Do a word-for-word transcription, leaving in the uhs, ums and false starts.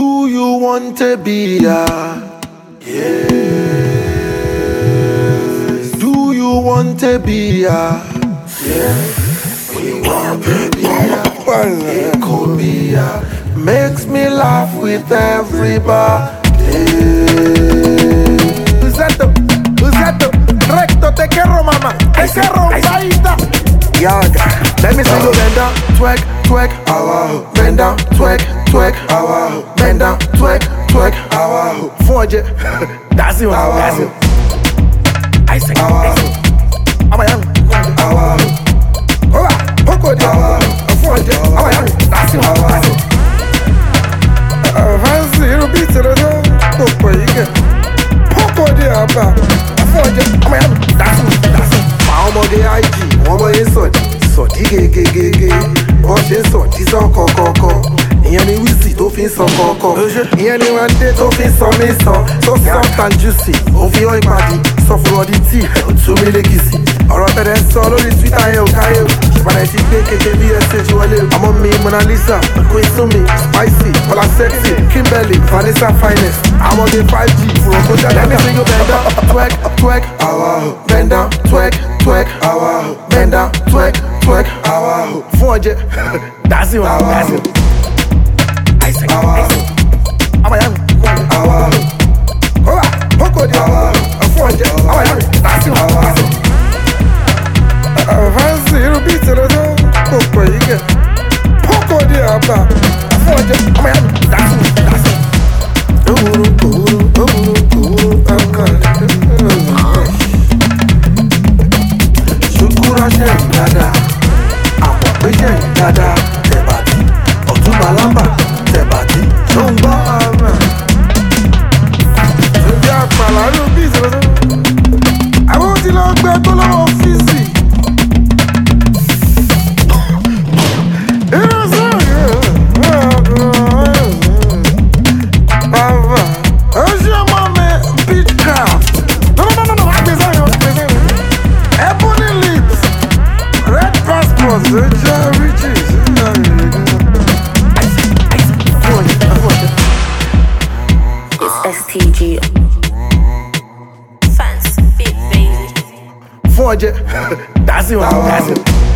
Do you want to be a? Yes. Do you want to be a? Yes. We want to be a. It could be a. Makes me laugh with everybody. Who's that the? Who's that the? Recto te quiero mama. Te quiero baita. Yaga. Let me see you bend down, twerk, twerk, awaho. Bend down, twerk, twerk, awaho. Bend down, twerk, twerk, awaho. Forge it. That's it. That's it. I say. Awaho. Awaho. Awaho. Hola. Poco de awaho. Forge it. Awaho. That's it. That's it. Fancy you beat it. Poco you get. Poco de awaho. Forge it. Awaho. That's it. That's it. Ọmọ gé I G, wọ́n bọ́ yín sọ̀dí, sọ̀dí gégégégé. Wọ́n ṣe sọ̀dí sọ kọ̀kọ̀kọ̀. Ìyẹn ni wíìsì tó fi ń sọ kọ̀kọ̀. Ìyẹn ni wọ́n dé tó fi ń sọ mí sàn. So soft and juicy, òfin ọ̀ ìpàdé. Sọ fún ọdí tí, òtún mi lékìsì. Ọ̀rọ̀ tẹ̀lé ń sọ lórí Twitter yẹn ò káyé o. Ìpàdé ti gbé kéke bí ẹsẹ̀ ti wọlé o. Ọmọ mi Mona Lisa, Queen Sumi, Spicy, Ọlá Sexy, Kimberly, Vanessa Finest. Àwọn ọmọge five G, fúrọ̀ kó jáde. Let me see you bend down, twerk, twerk, awaho. Bend down, twerk, twerk, awaho. Bend down, twerk, twerk, awaho. Forge it. That's it. That's it. I say. Awaho. Awaho. Awaho. Hola. Poco de awaho. Forge it. Awaho. That's it. That's it. Fancy you beat it. Poco you get. Poco de awaho. Forge it. Awaho. That's it. That's it. Uhuru, uhuru, uhuru, uhuru, Shukura ṣẹ̀yìn dáadáa, àpọ̀ pé ṣẹ̀yìn dáadáa, tẹ̀bàtì, Ọ̀túnba Lámbà, tẹ̀bàtì, ṣó ń gbọ́ àmà. Ṣèjì àpàlà ló bí ìṣòro. Àwọn tí lọ gbẹ tó lọ́wọ́ fíìsì. Bàbá, ó ṣe ọmọ mi beach craft. No, no, no, no, àgbèsè yẹn, àgbèsè yẹn. Ebony lips, red passport, ṣe jẹ́ riches. It's S T G. Fancy big baby. Forge it. That's it. That's it.